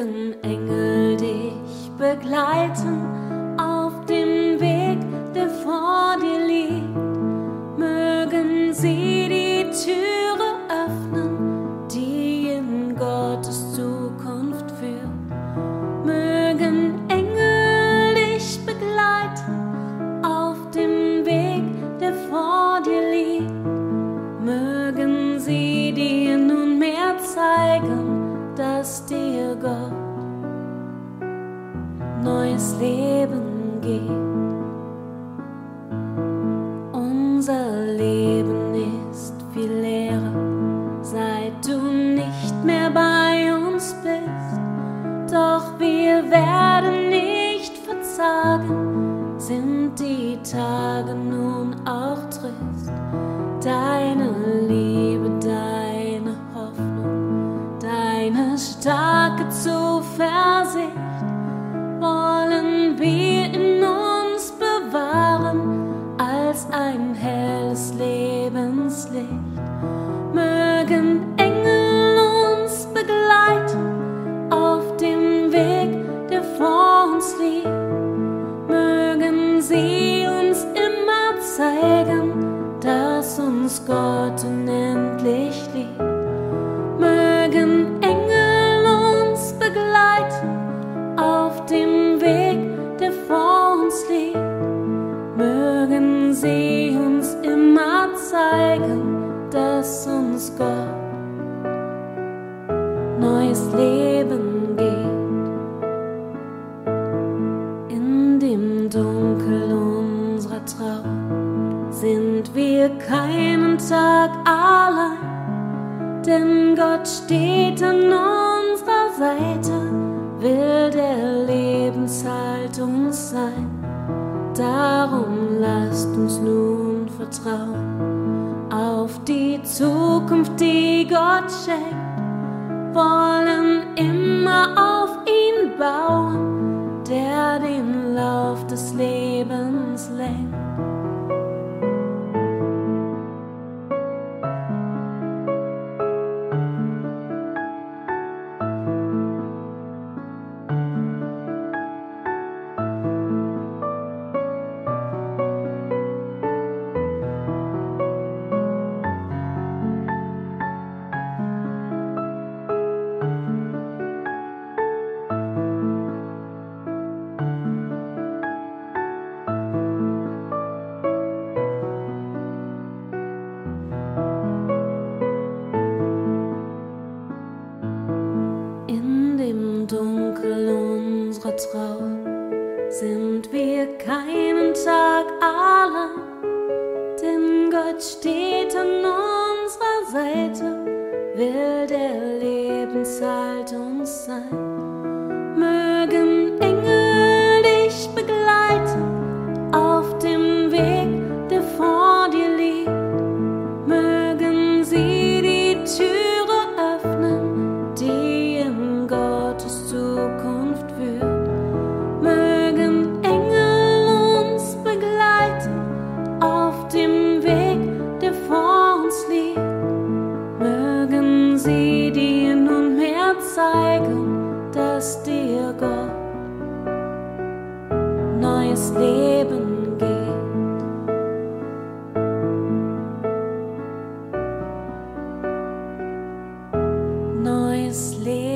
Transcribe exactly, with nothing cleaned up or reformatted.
Mögen Engel dich begleiten auf dem Weg, der vor dir liegt. Mögen sie die Türe öffnen, die in Gottes Zukunft führt. Mögen Engel dich begleiten auf dem Weg, der vor dir liegt. Mögen sie dir nunmehr zeigen, dass dir Gott neues Leben gibt. Unser Leben ist viel leerer, seit du nicht mehr bei uns bist. Doch wir werden nicht verzagen, sind die Tage nun auch trist. Deine Liebe, deine Hoffnung, deine starke Zuversicht wollen wir in uns bewahren als ein helles Lebenslicht. Mögen Engel uns begleiten auf dem Weg, der vor uns liegt. Mögen sie uns immer zeigen, dass uns Gott unendlich liebt. Mögen Engel uns begleiten auf dem Weg, der vor uns liegt. Mögen sie uns immer zeigen, dass uns Gott neues Leben gibt. In dem Dunkel unserer Trauer sind wir keinen Tag allein, denn Gott steht an unserer Seite, will der Lebenshalt uns sein. Darum lasst uns nun vertrauen auf die Zukunft, die Gott schenkt, wollen immer auf ihn bauen, der den Lauf des Lebens lenkt. Dunkel unserer Trauer sind wir keinen Tag allein, denn Gott steht an unserer Seite, will der Lebenshalt uns sein. Mögen Engel dich begleiten auf dem Weg, der vor dir liegt. Mögen sie die Türe öffnen, die in Gottes Zukunft führt. Mögen Engel uns begleiten auf dem Weg, der vor uns liegt. Mögen sie dir nunmehr zeigen, dass dir Gott neues Leben gibt. Neues Leben.